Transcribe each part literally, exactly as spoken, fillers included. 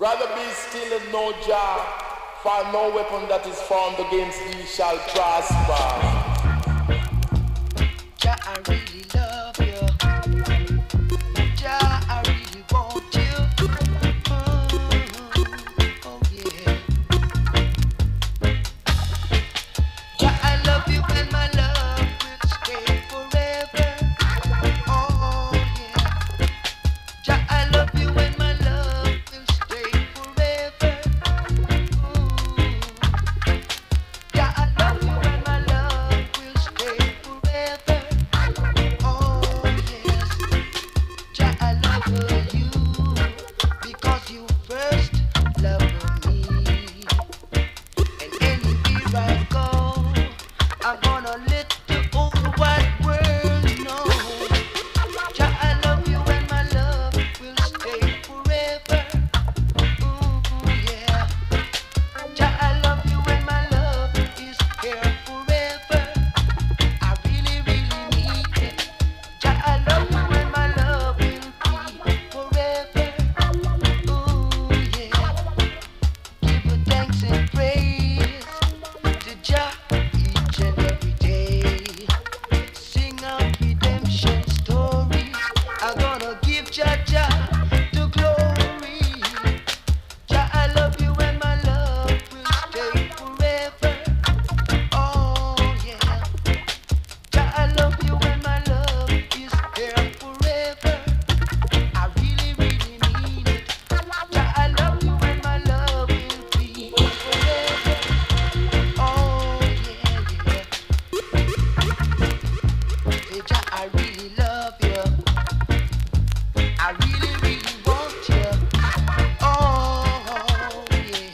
Rather be still and know Jah, for no weapon that is formed against thee shall prosper. Jah, I really love you. Jah, I really want you. Mm-hmm. Oh yeah. Jah, I love you and my love will stay forever. Oh yeah. Jah, I love you and my love will stay forever. Ooh. Jah, I love you and my love will stay forever. Oh yes. Jah, I love you because you first loved me. And anywhere I go, I'm gonna let the whole wide world know. Jah, I love you and my love will stay forever. Ooh yeah. Jah, I love you and my love is here forever. I really, really need it. Jah, I love you and my love will be forever. Ooh yeah. Give a thanks and praise to Jah each and every day. Sing out redemption stories. I'm gonna give Jah Jah the glory. Jah, I love you and my love will stay forever. Oh yeah. Jah, I love you and my love is here forever. I really, really need it. Jah, I love you and my love will be forever. Oh yeah, yeah. Say, Jah, I really love you. I really, really want you. Oh yeah.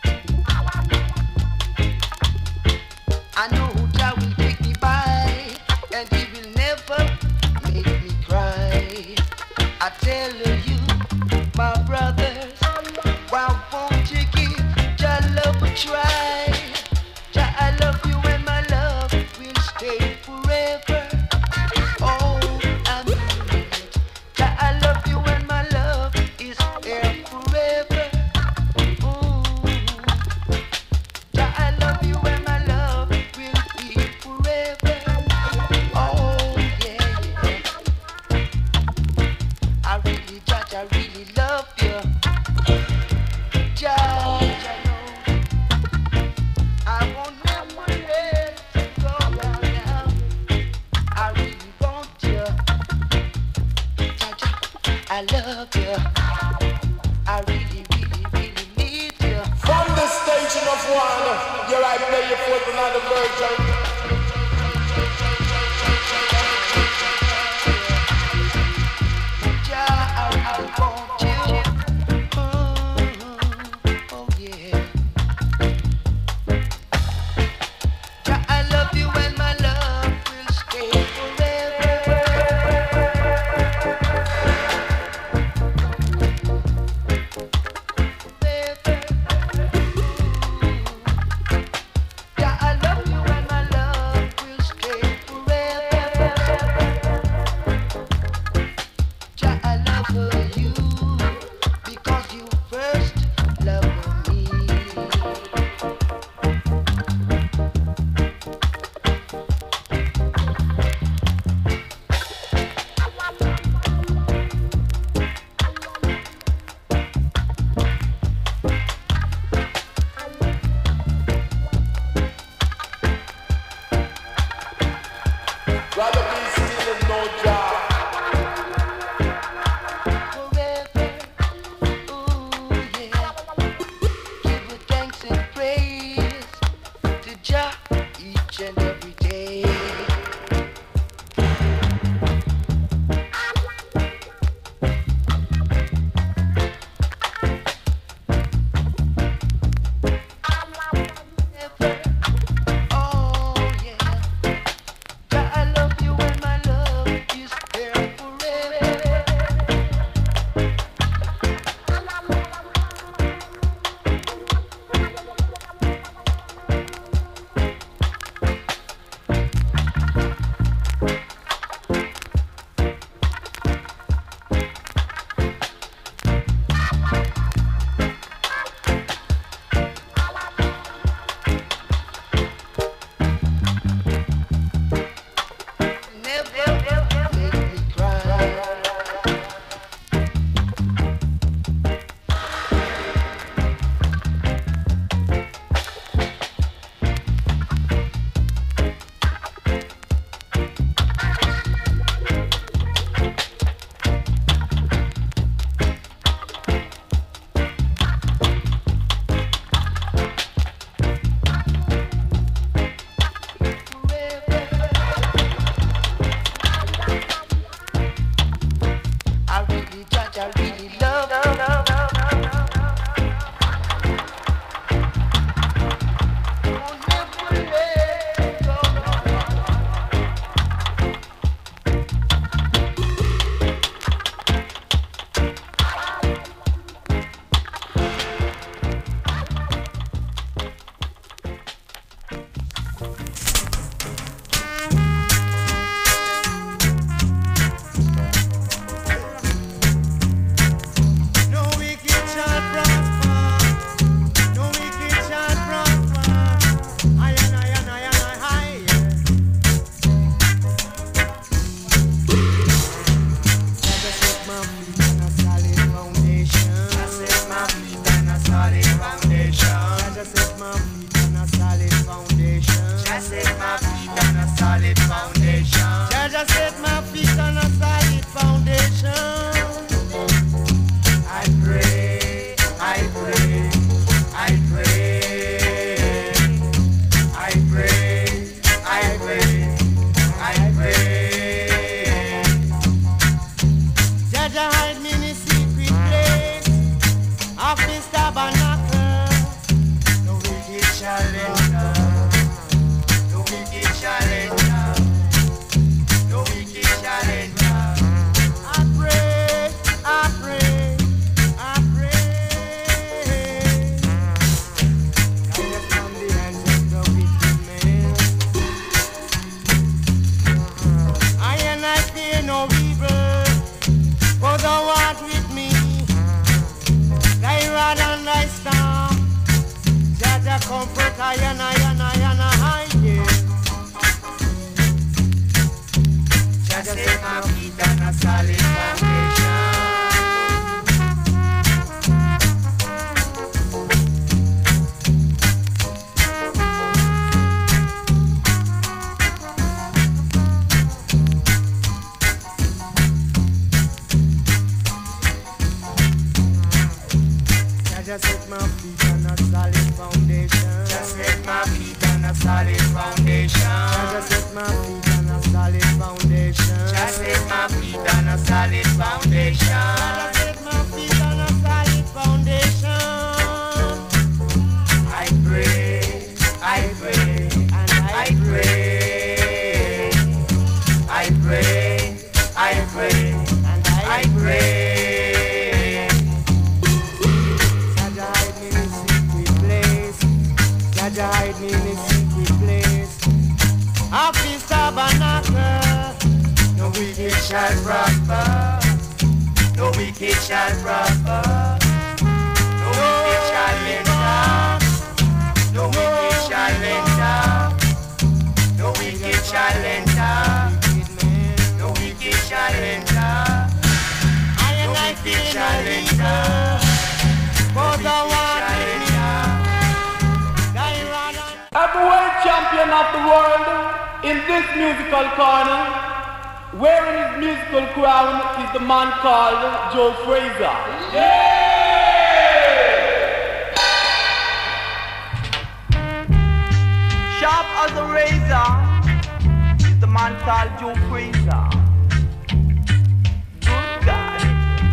I know Jah will take me by, and He will never make me cry. I tell you, my brothers, why won't you give Jah love a try? Jah, I love you and my love will stay forever. Oh, I mean it. Jah, I love you and my love is here forever. Ooh. Jah, I love you and my love will be forever. Oh yeah, yeah. I really, Jah, I really love you. Jah, Jah know I won't never let you go down now. I really want you. Jah, Jah, I love you. I really, really, really need you. From the station of one, here I play you forth another version. Jah, I really want you. Mm-hmm. Oh yeah. Jah, I love you and my love will stay forever. Forever. Jah, I love you and my tabernacle. No wicked shall enter. No wicked shall enter. No wicked shall enter. I pray, I pray, I pray. Guide us from the hands of the wicked man. I and I fear no evil, for thou art with me. Thy rod and thy staff, Jaja comfort I and I and I and I yeah. Jaja set my feet on a solid foundation. Just set my feet on a solid foundation. Just set my feet on a solid foundation. Just set my feet on a solid foundation. Just set my feet on a solid foundation. Just set my feet on a solid foundation. I pray, I pray, and I pray. I pray, I pray, and I pray. Jaja hide me in a secret place of his tabernacle. No wicked shall prosper. No wicked shall prosper. No wicked shall enter. No wicked shall enter. No wicked shall enter. No wicked shall enter. I and I feel shall enter. For the one heavyweight champion of the world in this musical corner, wearing his musical crown, is the man called Joe Frazier. Yeah! Sharp as a razor is the man called Joe Frazier. Good God.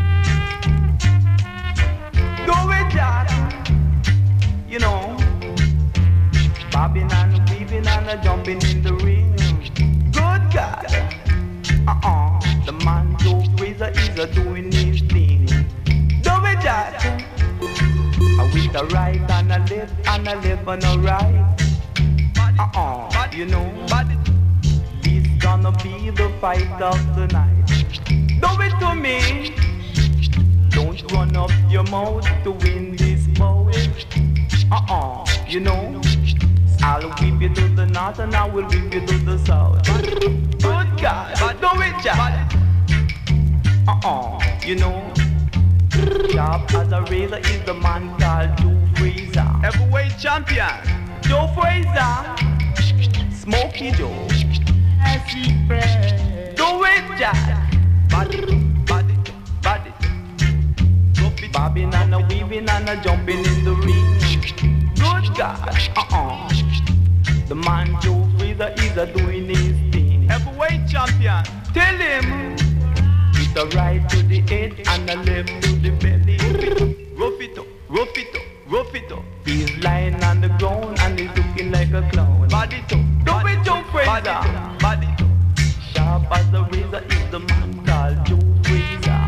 Do it, Jack. You know. Bobbing and weaving and a jumping in the ring. Good God. Uh-uh. The man Joe Frazier is a doing his thing. Do it, Jack. With a right and a left and a left and a right. Uh-uh. You know, this gonna be the fight of the night. Do it to me. Don't run up your mouth to win this bout. Uh-uh. You know, I'll whip you to the north and I will whip you to the south. Good God, but do it, Jack. Uh-uh, you know, sharp as a razor is the man called Joe Frazier. Heavyweight champion, Joe Frazier. Smokey Joe. Do it, Jack. Body, body, body. Bobbing and a weaving and a jumping in the ring. Good God, uh-uh. The man Joe Frazier is a doing his thing. Heavyweight champion, tell him it's a right to the head and a left to the belly. Rough it up, rough it up, rough it up. He's lying on the ground and he's looking like a clown. Body to, do it, Joe Frazier. Body to, sharp as a razor is the man called Joe Frazier.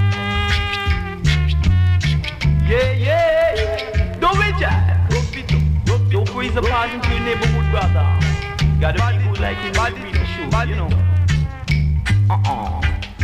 Yeah, yeah, do it, Jack. Joe Frazier passing to your neighborhood brother. Got a people like him in the real show, you know. Uh-uh.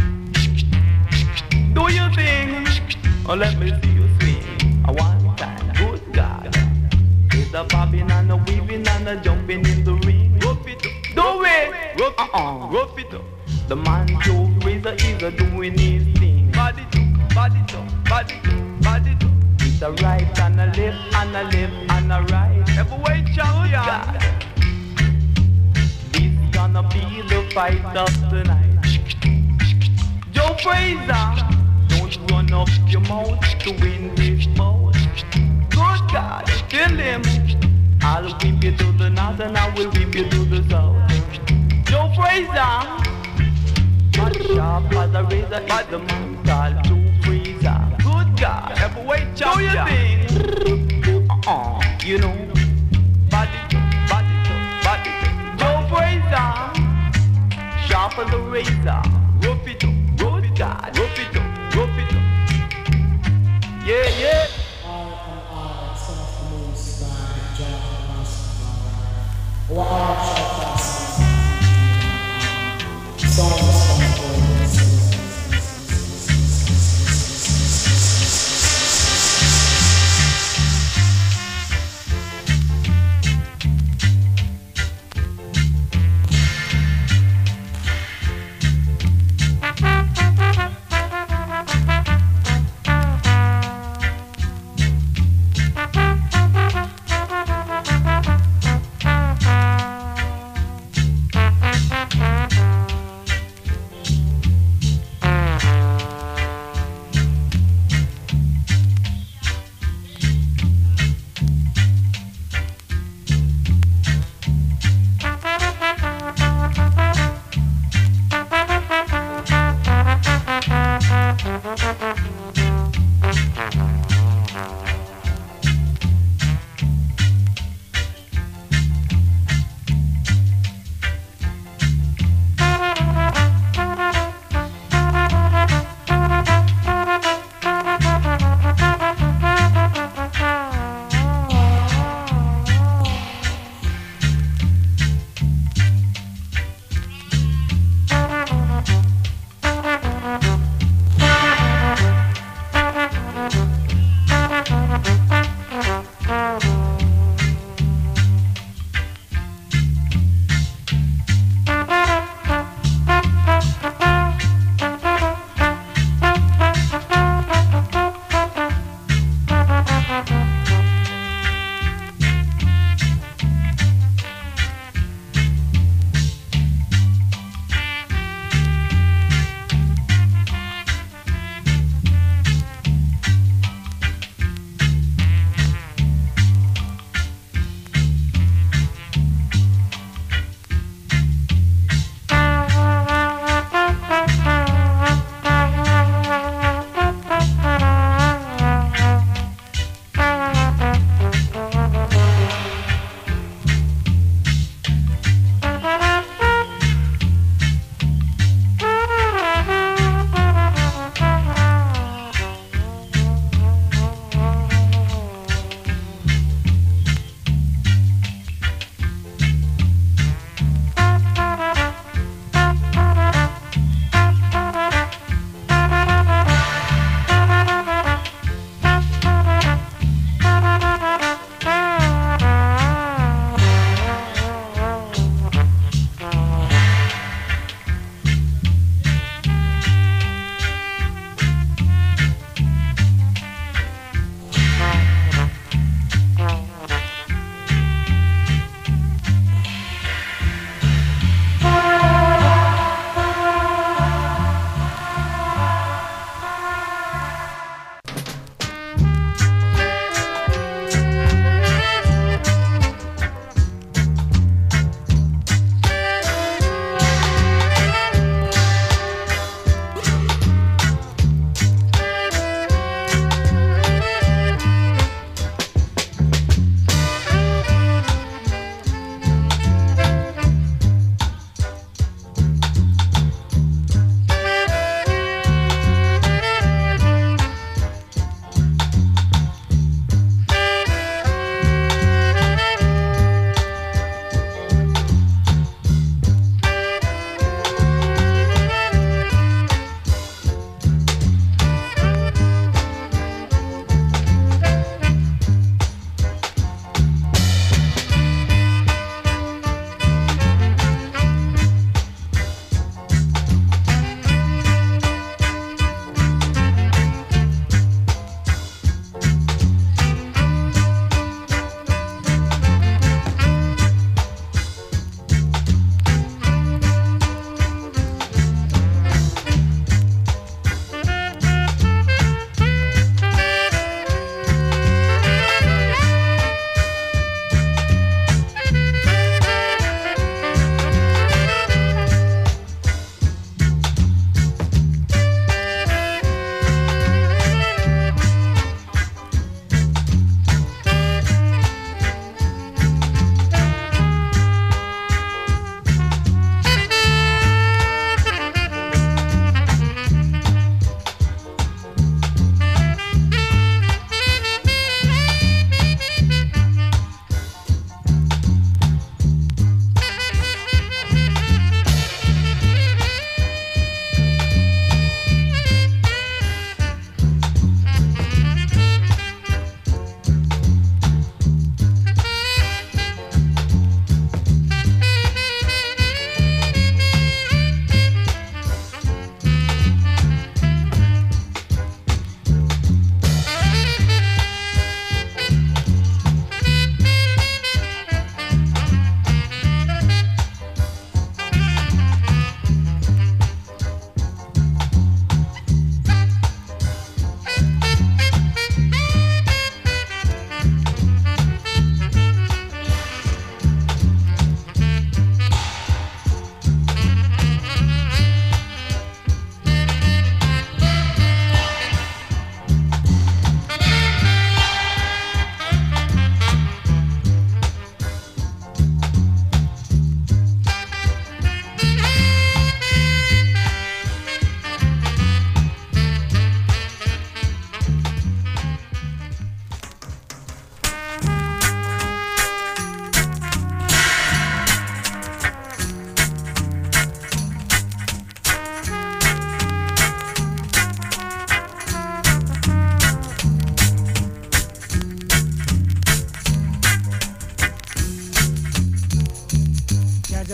Do your thing, or let me see you swing. A one time, good God. There's a bobbing and a weaving and a jumping in the ring. Rough it up, do it. Uh-uh, rough it up. The man Joe Frazier is a doing his thing. Body to, body to, body to, body to. It's a right and a left and a left and a right. Heavyweight champion. This gonna be the fight of the night. Joe Frazier, don't run up your mouth to win this bout. Good God, tell him I'll whip you to the north and I will whip you to the south. Joe Frazier, as sharp as a razor is the man called Joe Frazier. Good God, heavyweight champion. Do your thing. Uh-uh, you know. Body to, body to, body to. Joe Frazier, sharp as a razor. Rough it up, rough it God, rough it up, rough it up. Yeah, yeah. I am I, son of the Most High, Jah Rastafari. Or I shall pass. Songs from the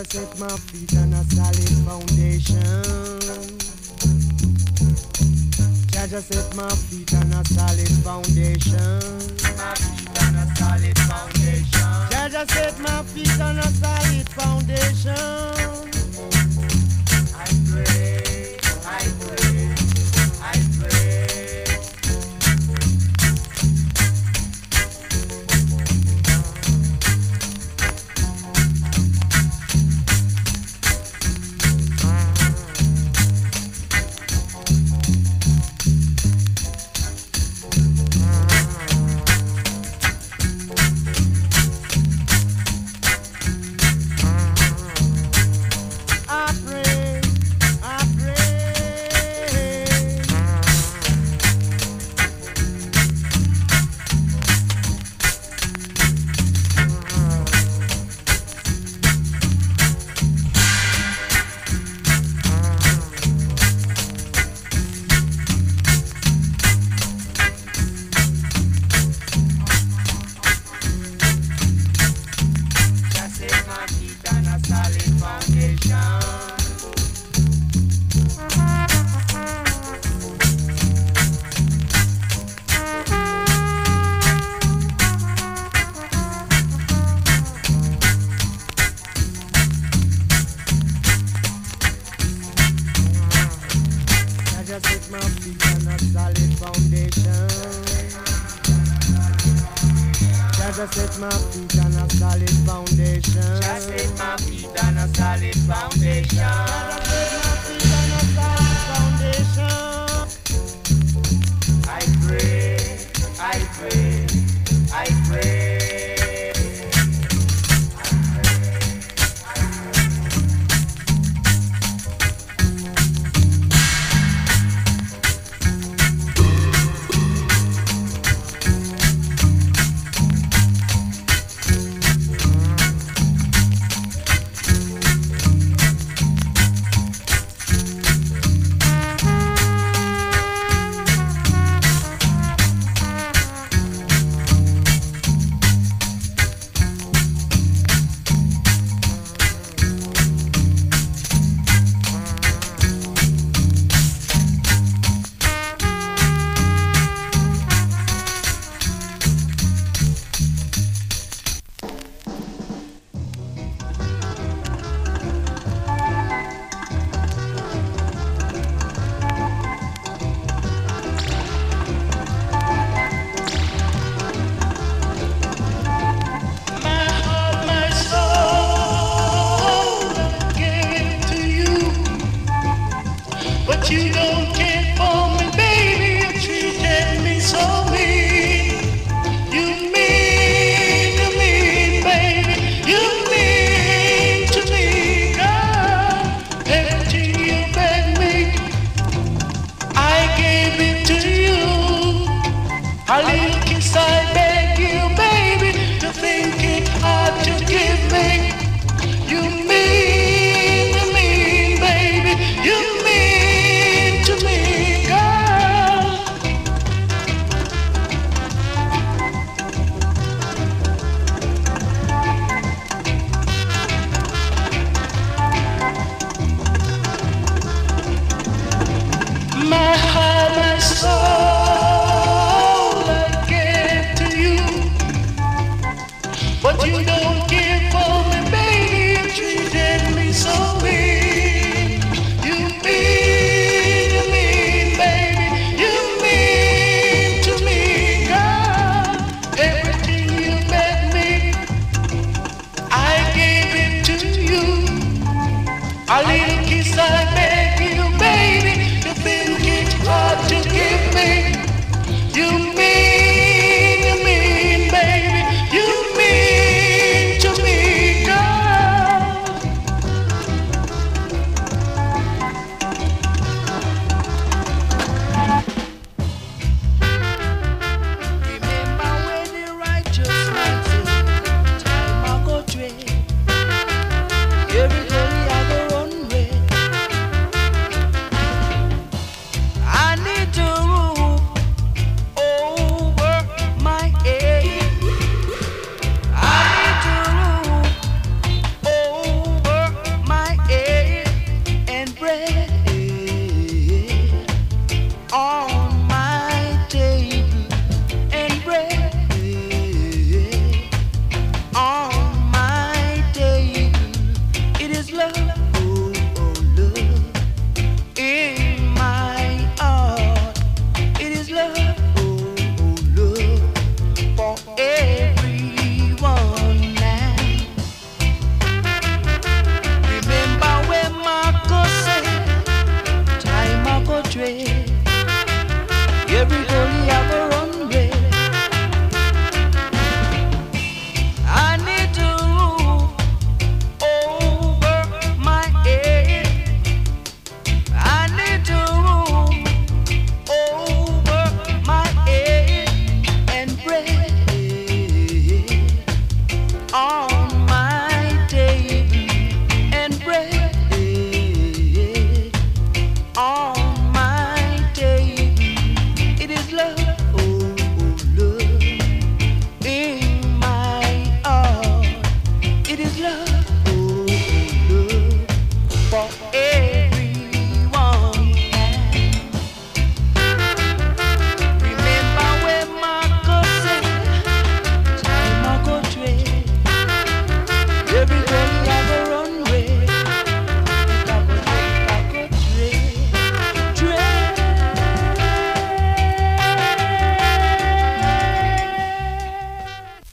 Jah set my feet on a solid foundation. Jah Jah set my feet on a solid foundation. My feet on a solid foundation. Jah Jah set my feet on a solid foundation. I pray, I pray, I pray.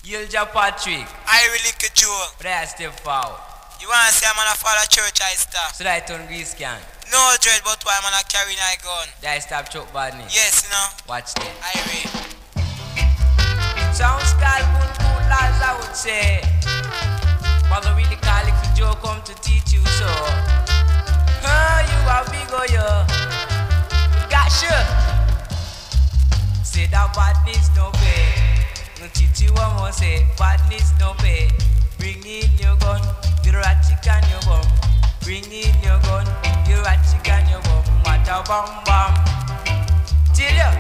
Yilja Patrick. I really could Joe. But I step forward. You want to say I'm gonna follow church, I stop. So that I turn grease can. No dread, but why I'm gonna carry my gun. That I stop choke badness. Yes, you know. Watch that. I read. Sounds called good cool lads, I would say. But I really call it for Joe come to teach you so. Huh, you are big or you? Gotcha. Say that badness no pay. No teach you one more say badness no pay. Bring in your gun, your ratchet and your bomb. Bring in your gun, your ratchet and your bomb. What a bomb bomb. Tell ya.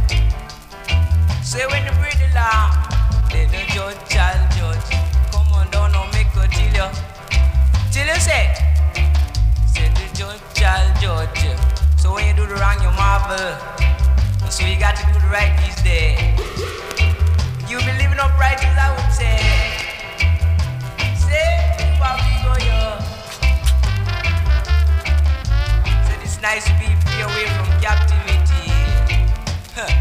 Say when you breathe the law, let the judge shall judge. Come on down and make a tell ya. Tell you say, say the judge shall judge. So when you do the wrong, you marvel. So you got to do the right these days. You be living upright as I would say. Say, Papi go yo. Said it's nice to be free away from captivity. Huh.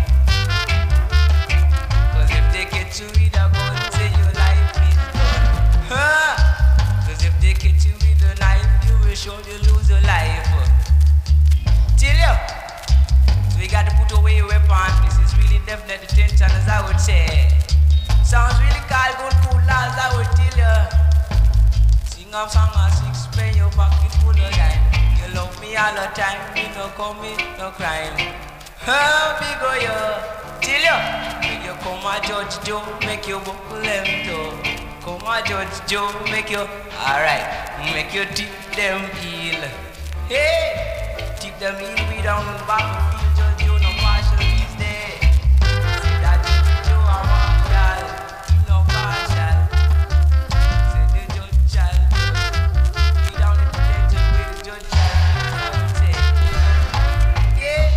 Cause if they get you with a gun, say your life is done. Huh. Cause if they get you with a knife, you will surely lose your life. Tell you. So you got to put away your weapon. This is really definite attention as I would say. Sounds really called good cool lads, I would tell you. Sing a song or six, spend your pocket full of dime. You love me all the time, me no commit no crime. Huh, big oh yo, tell you. When you come a Judge Joe, make you buckle them toe. Come a Judge Joe, make you, alright, make you tip them heel. Hey, tip them heel, we down on the battlefield, Judge Joe, no partial these days. See that Judge Joe, I want. No partial. Say the judge shall judge. Be down in the detention where the judge shall judge. Yeah.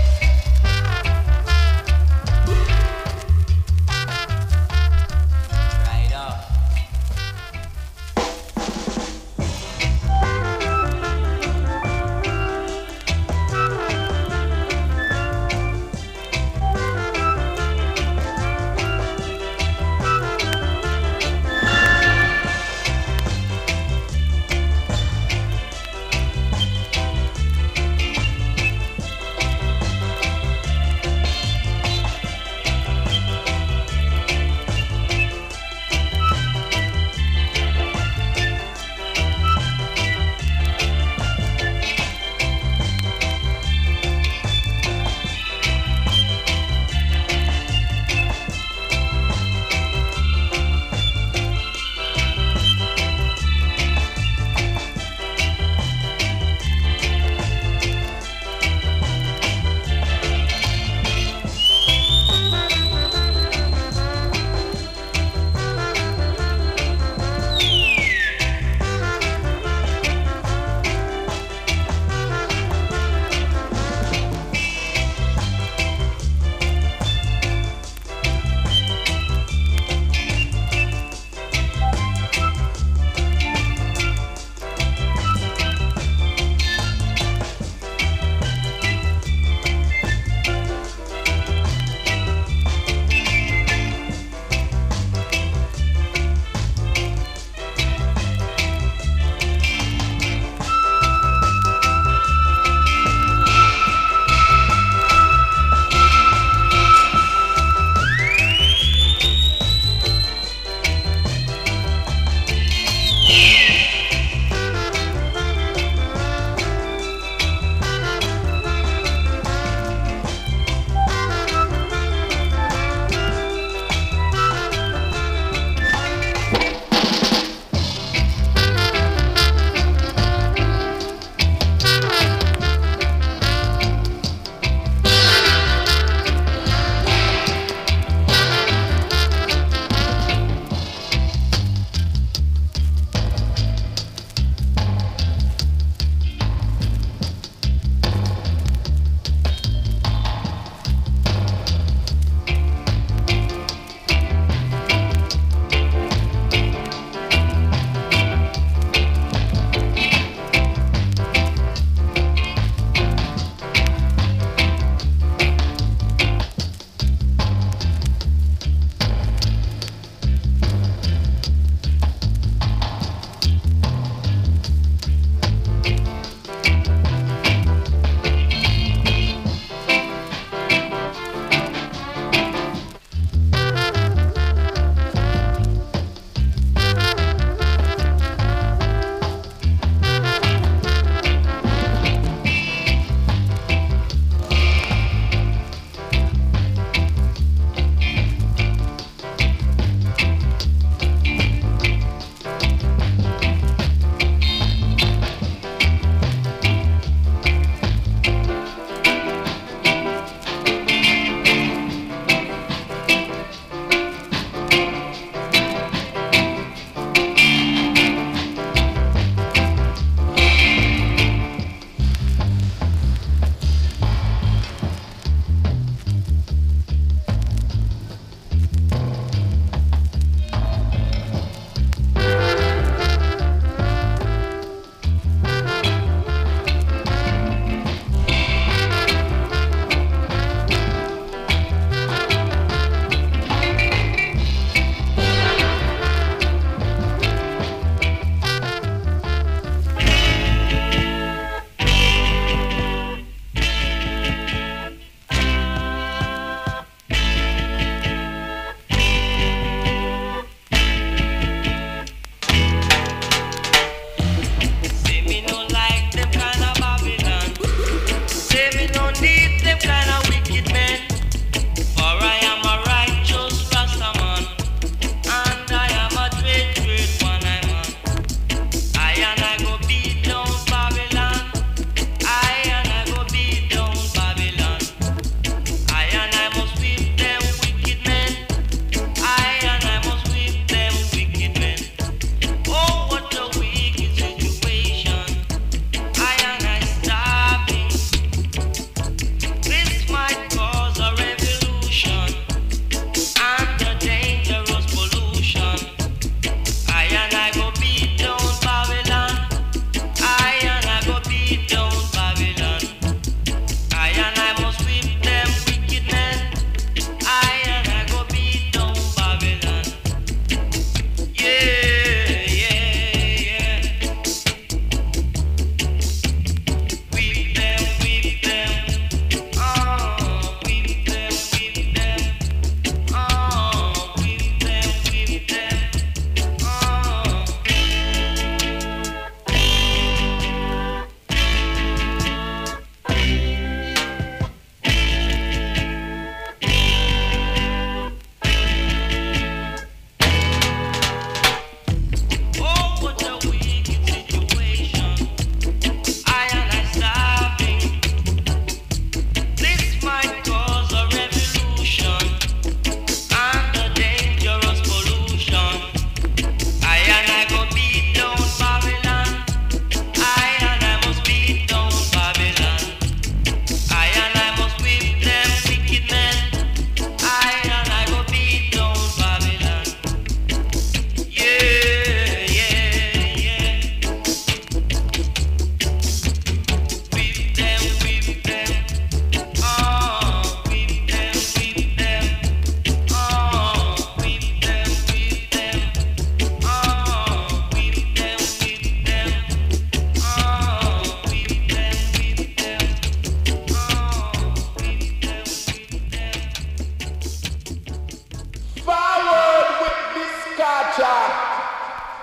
Right up.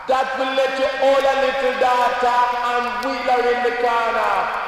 that will let you hold a little daughter and wheel her in the corner.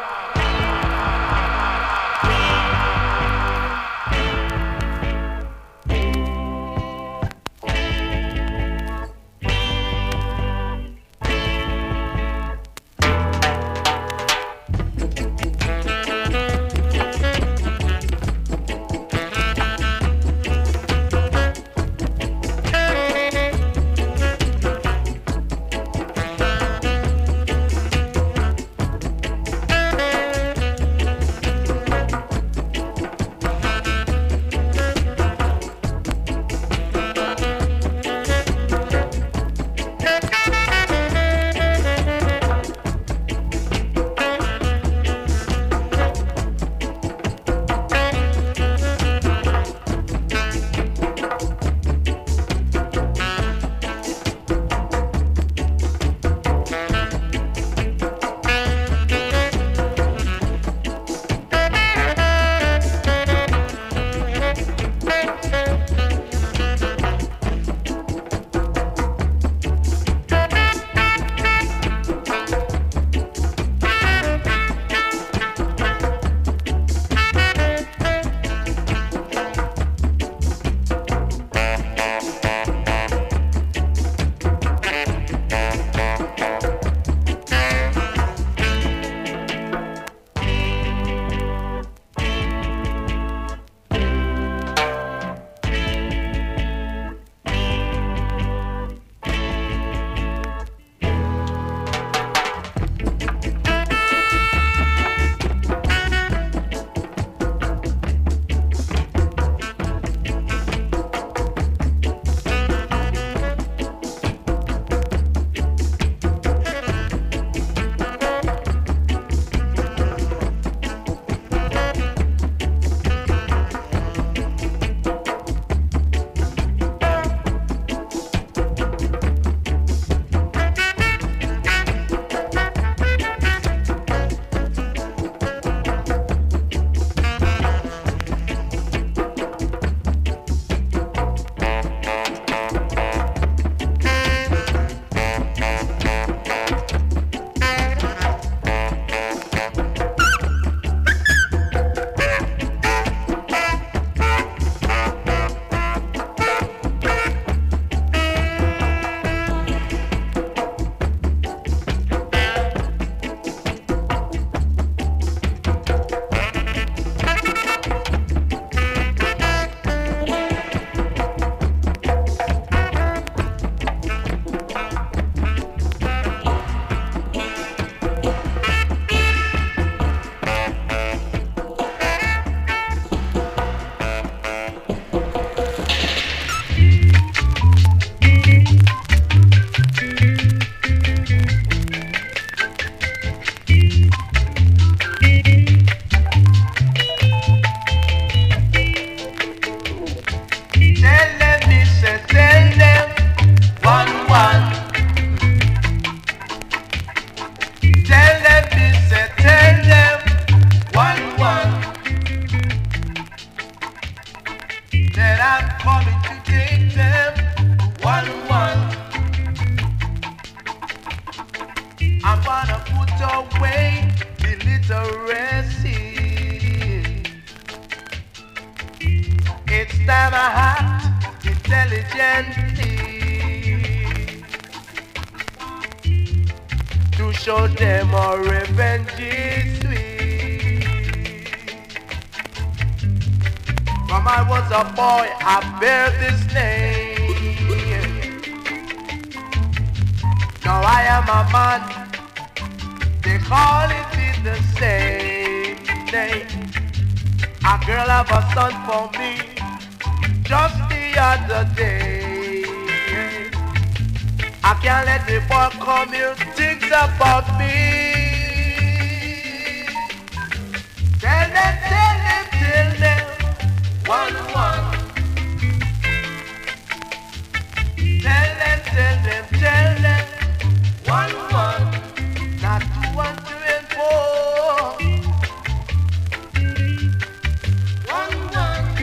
Show them our revenge is sweet. From I was a boy, I bear this name. Now I am a man, they call it the same name. A girl have a son for me just the other day. I can't let the boy come here think about me. Tell them, tell them, tell them, one, one. Tell them, tell them, tell them, one, one. Not two, one, three, and four. One, one.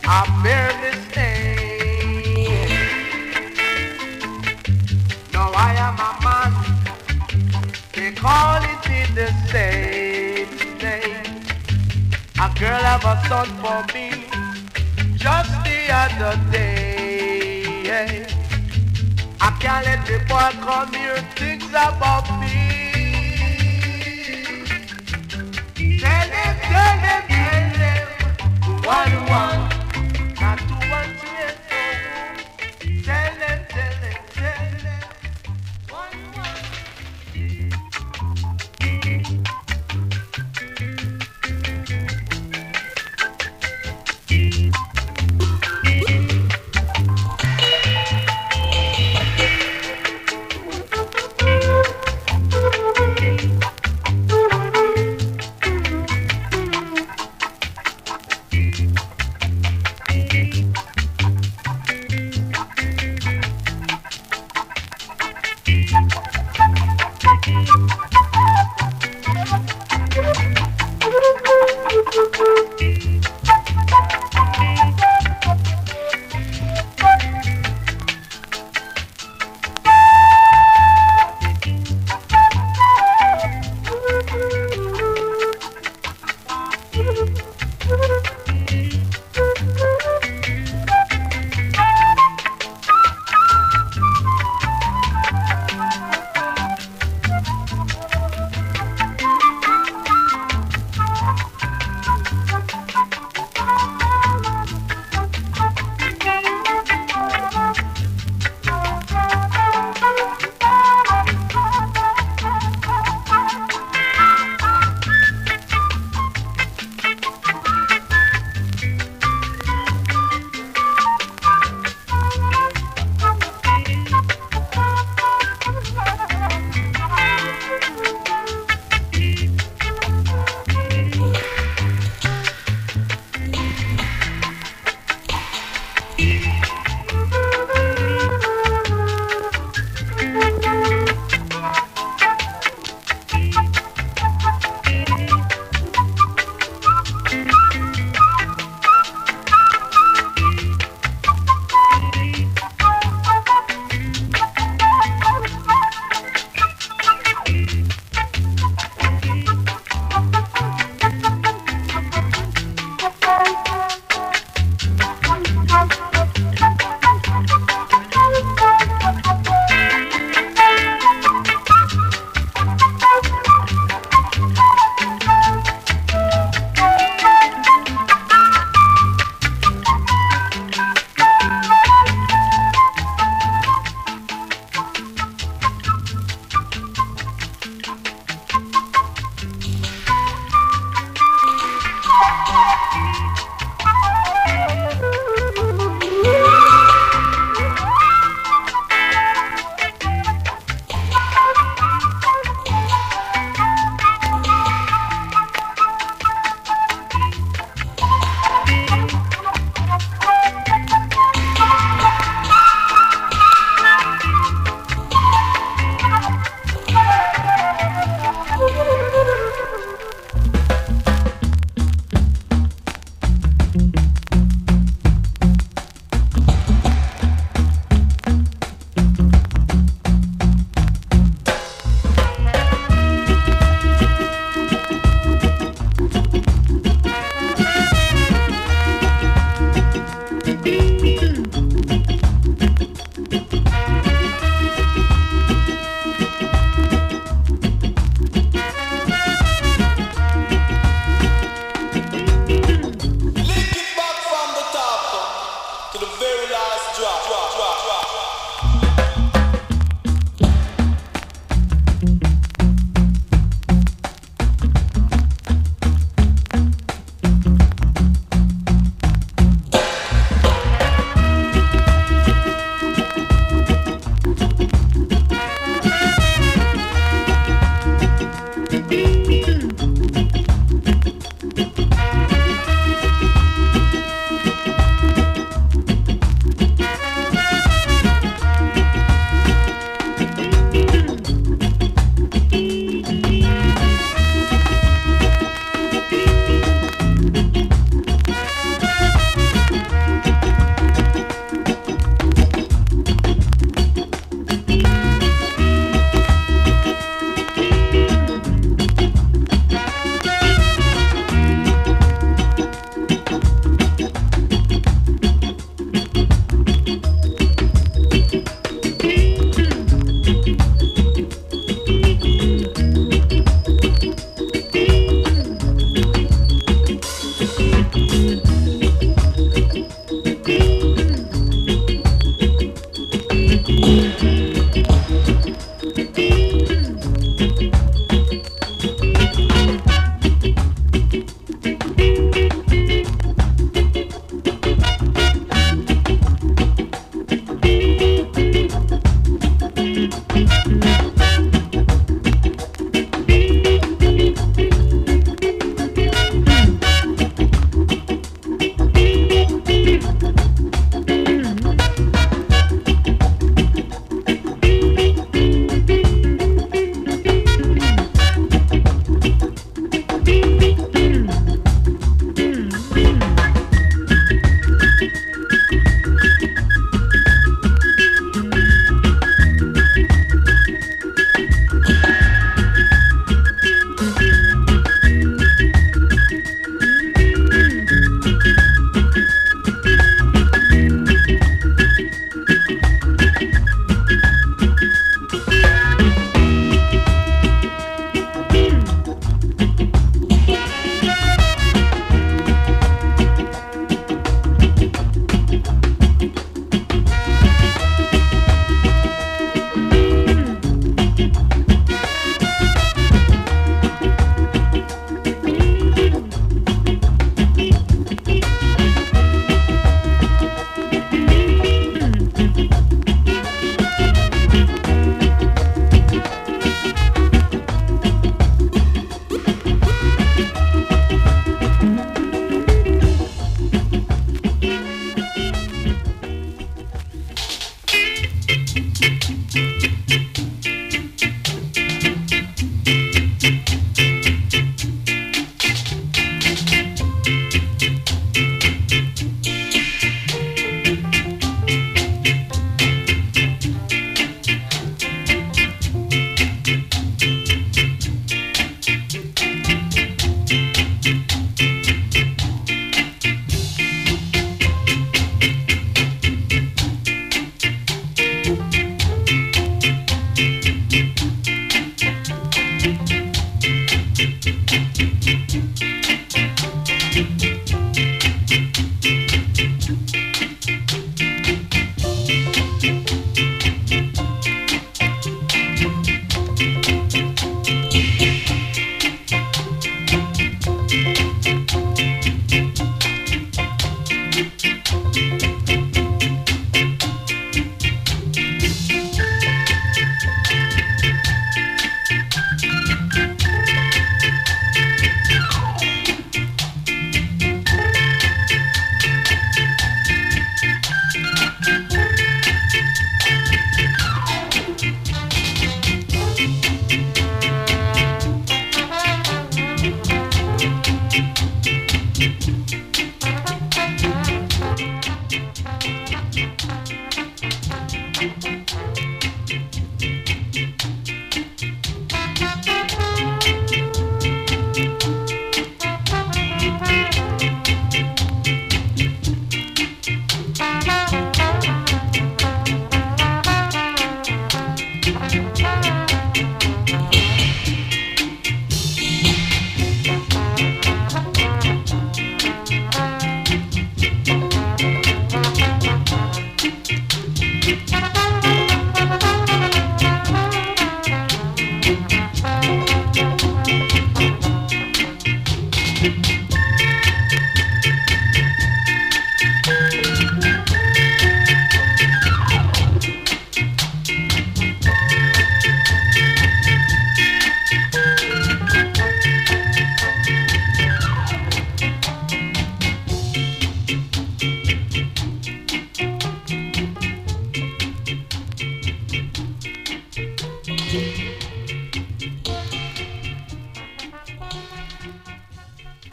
I bear this name. Now I am a man, they call it in the same name. A girl have a son for me just the other day. I can't let the boy come here things about me. Tell him, tell him, tell him, one, one, not two, one, three, four. Tell him, tell him, tell him, one, one.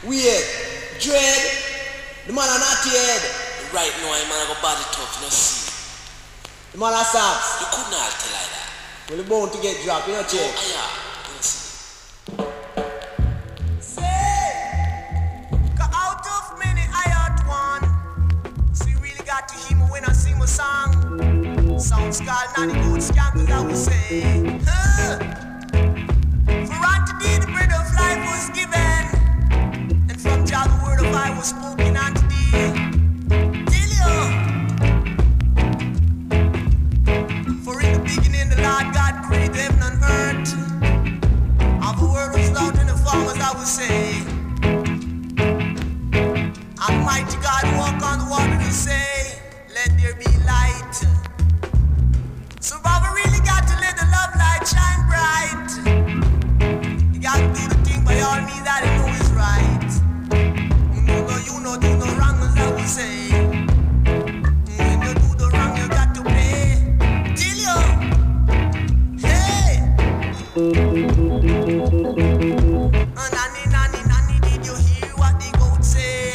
Weird. Dread. The man are not yet. Right now, I'm gonna go body tough, you know, see. The man are Sabs. You could not tell like that. Well, the bone to get dropped, you know, check. Oh, yeah. You see. Say, go out of many, I out one. So you really got to hear me when I sing my song. Sounds called Nanny Good Scankers, I will say. Huh. For unto thee the bread of life was given, and from Jah the word of I was spoken unto thee. Till you. For in the beginning the Lord God created heaven and earth. Of the word was loud in the farmers, I will say. Almighty God walk on the water to say, let there be light. So Baba really got to let the love light shine bright. You got to do the thing by all means that you know is right. You know, you know, do no wrong as I will say. When you do the wrong, you got to pay. Till you, hey. Oh, nanny, nanny, nanny, did you hear what the goat say?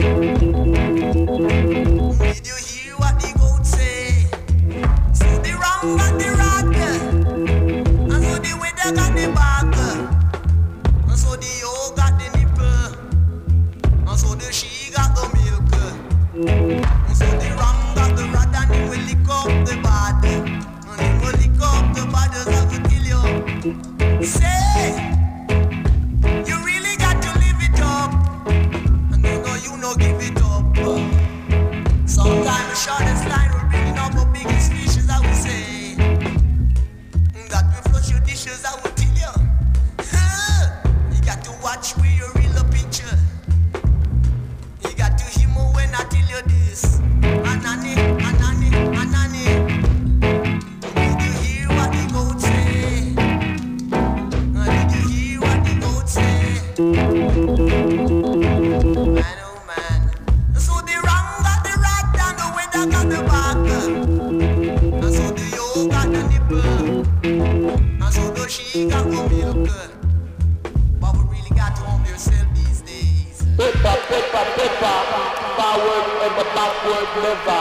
Did you hear what the goat say? So the wrong got the rock, and so the weather got the back, and so the yo got the nipple, and so the she got the milk, and so the wrong got the rat, and he will lick up the bad, and he will lick up the bad as I will kill you. Say, you really got to live it up, and you know you know give it up. Sometimes the shortest line will bring up the biggest fishes, I will say. That will flush your dishes, I will tell you. Huh. You got to watch where you reel the picture. You got to hear more when I tell you this. Anani, anani, anani. Did you hear what the goat say? Did you hear what the goat say? Man, oh man. So the wrong got the rat and the weather got the back. And so the yo got the nipple. And so the she got the milk. But we really got to humble yourself these days. Paper, paper, paper. Forward ever, backward never.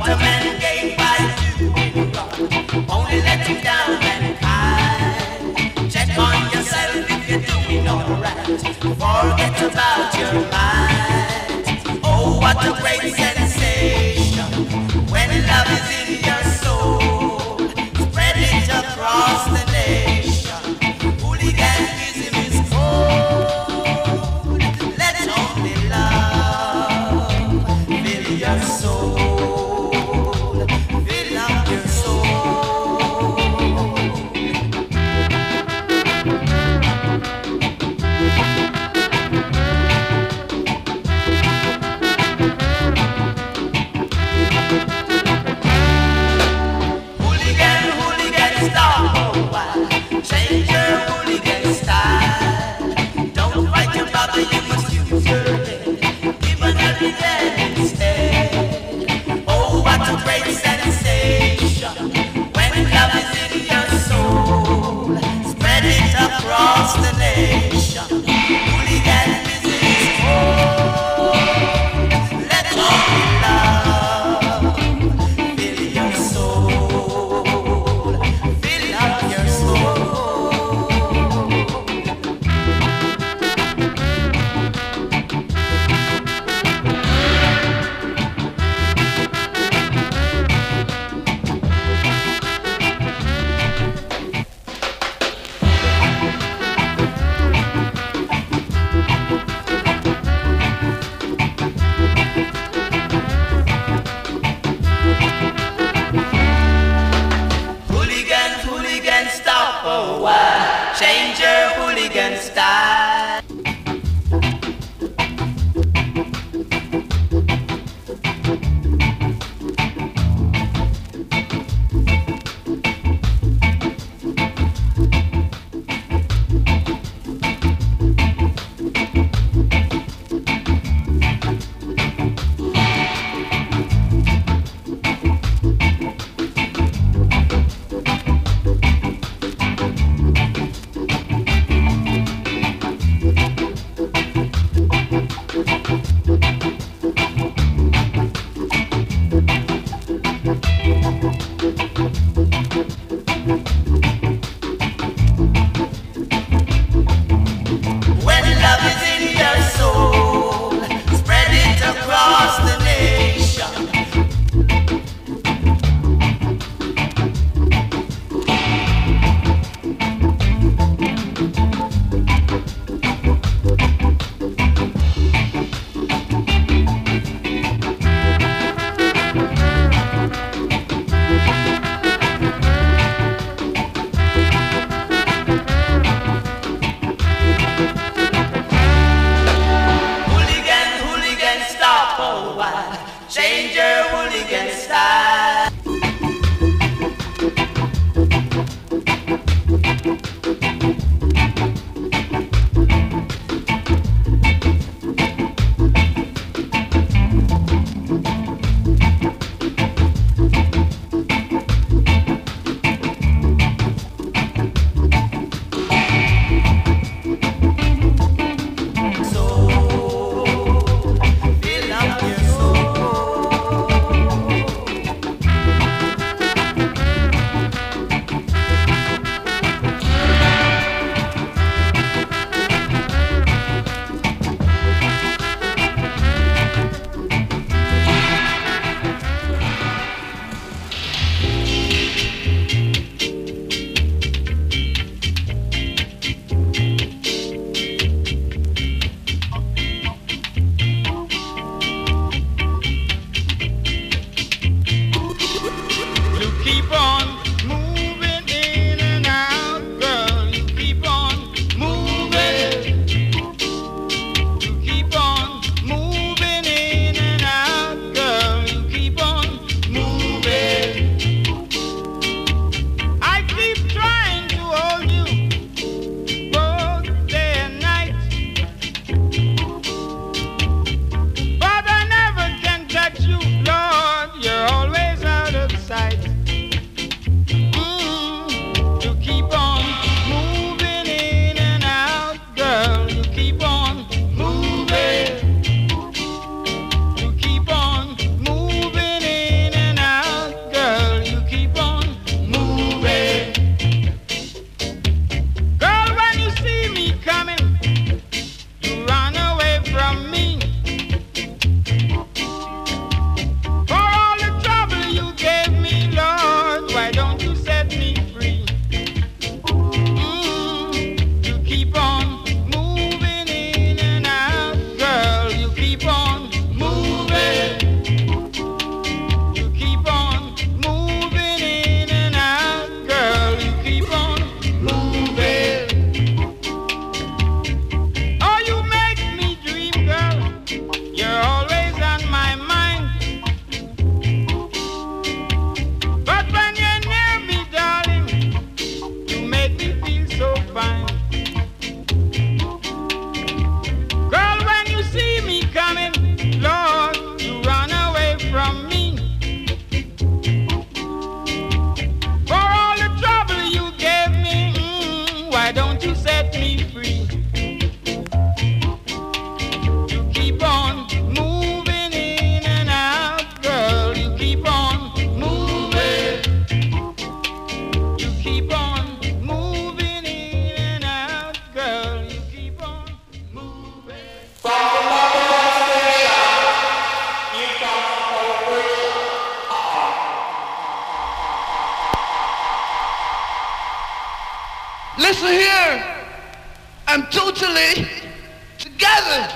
a man gain by doing wrong, only letting down mankind. Check on yourself if you're doing alright. Forget about your mind. Oh, what a great sensation when love is in your soul. Spread it across the nation. Hooliganism is cold. Let only love fill your soul. Fill up your soul. Hooligan, hooligan, stop a while. Change your hooligan style. Don't fight your brother, you must use your head. Give an every day instead. Oh, what a great sensation when love is in your soul. Spread it across the nation. Hooliganism is cold. Let only love fill your soul. Fill up your soul. Hooligan, hooligan, stop a while. Change your hooligan style. When love is in your soul, spread it across the nation. Hooligan, hooligan, stop a while. Change your hooligan style. Soul, fill up your soul. listen here, I'm totally together.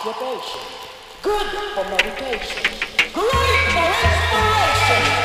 occupation, good for meditation, great for inspiration.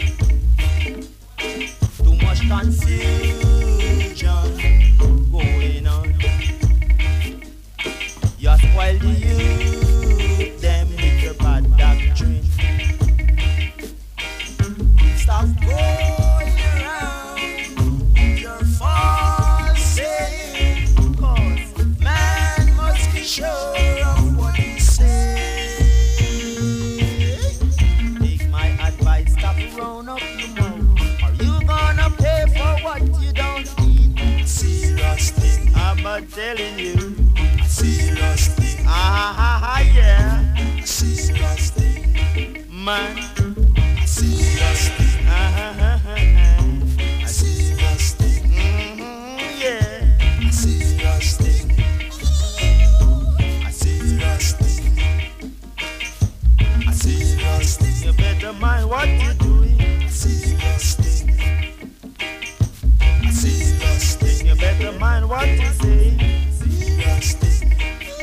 Confusion going but telling you. A serious thing. Ah, ah, ah, yeah. A serious thing. Man. A serious thing. Ah, ah, ah, ah. A serious thing. Mm-hmm, yeah. A serious thing. A serious thing. A serious thing. You better mind what you're doing. A serious thing. A serious thing. You better mind what you say. Serious thing.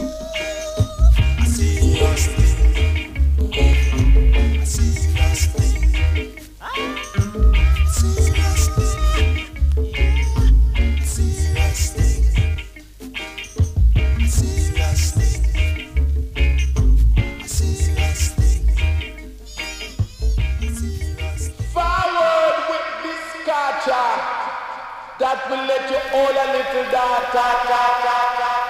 A serious thing. A serious thing. A serious thing. A serious thing. A serious thing. A serious thing. A serious thing. Forward with this culture that will let you hold a little daughter.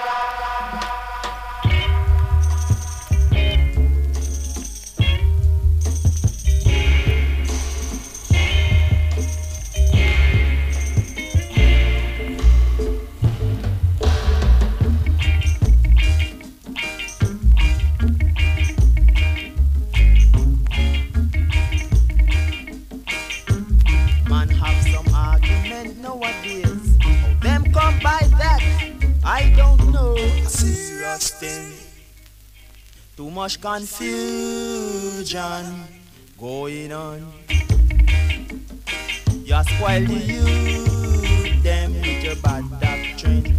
Man have some argument nowadays. How them come by that? I don't know. A serious thing. Too much confusion going on. You spoil the youth, them with your bad doctrine.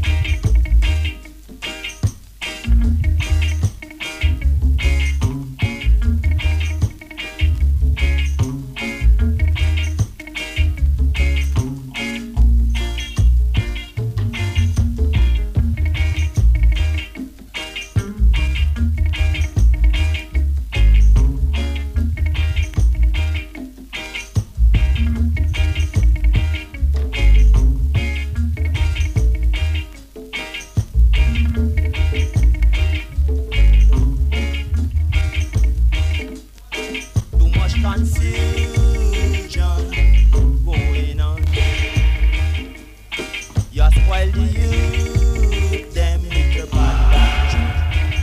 Too much confusion going on. You spoil the youth, them with your bad doctrine.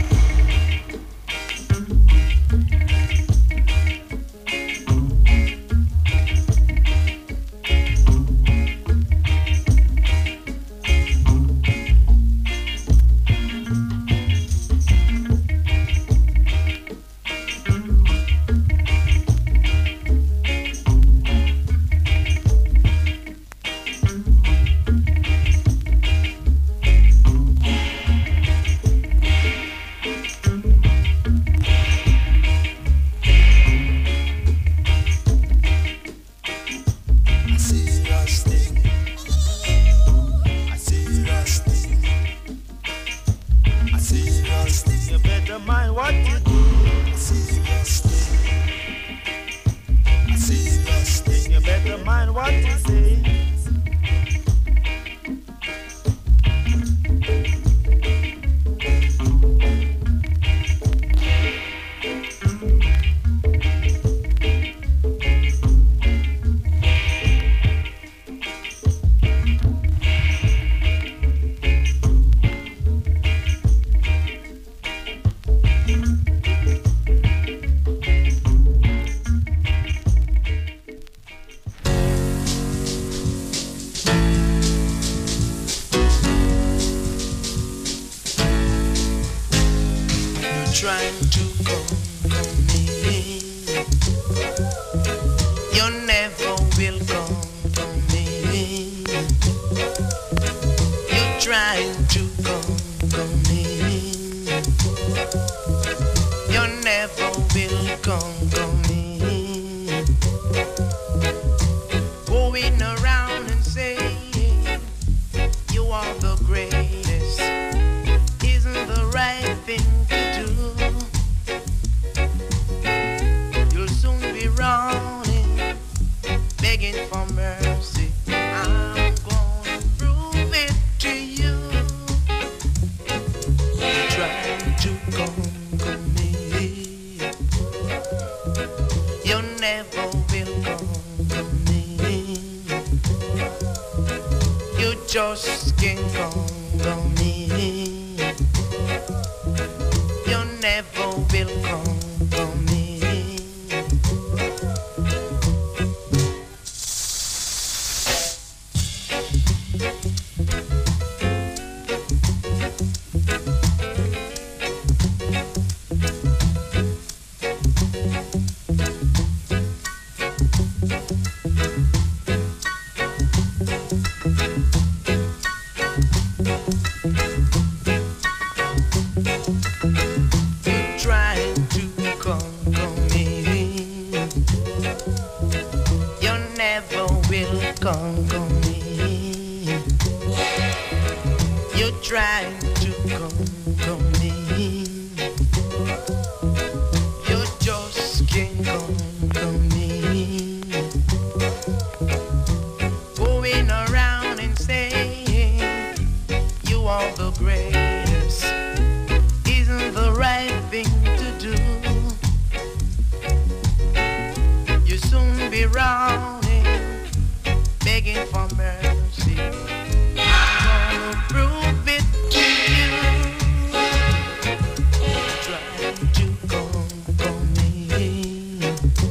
A serious thing. A serious thing. A serious thing. You better mind what you do. A serious thing. A serious thing. You better mind what you say. Trying to conquer me. You never will conquer me. You're trying to conquer me. You never will conquer me. Going around and saying you are the greatest isn't the right thing to do. You'll soon be running, begging for mercy. I'm gonna prove it to you. You're trying to conquer me. You never will conquer me. You just can't conquer me. conquer me. You're trying to conquer me. You just can't conquer me. Going around and saying you are the greatest isn't the right thing to do. You soon be running, begging for mercy. I'm gonna prove it to you. Trying to conquer me.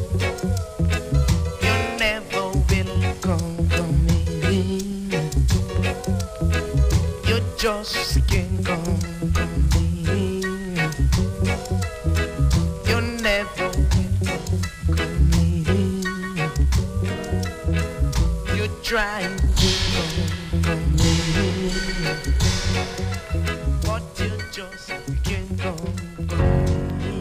You never will conquer me. You just can't conquer me. You never will conquer me. You're trying to conquer me, but you just can't conquer me.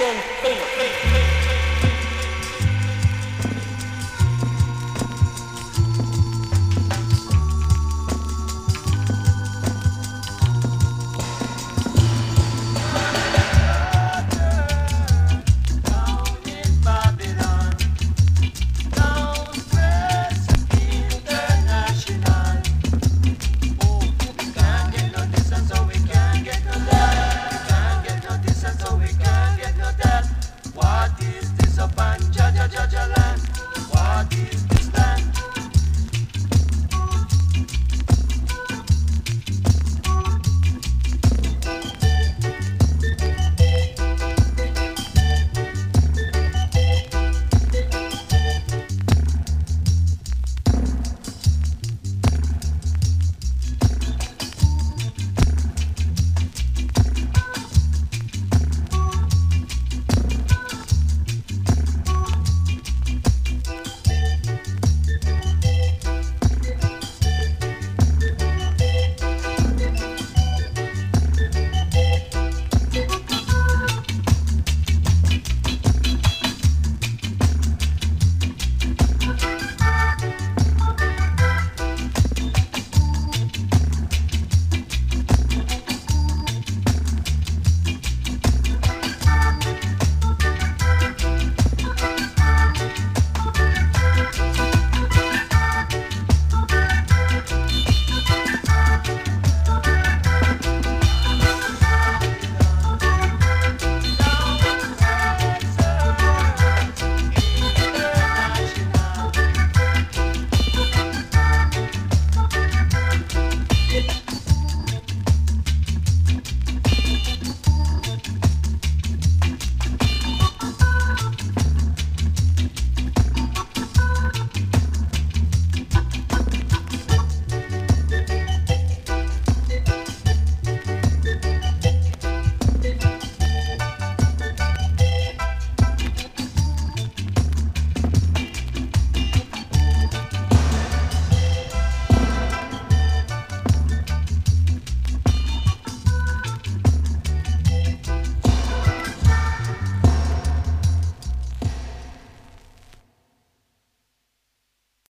same thing.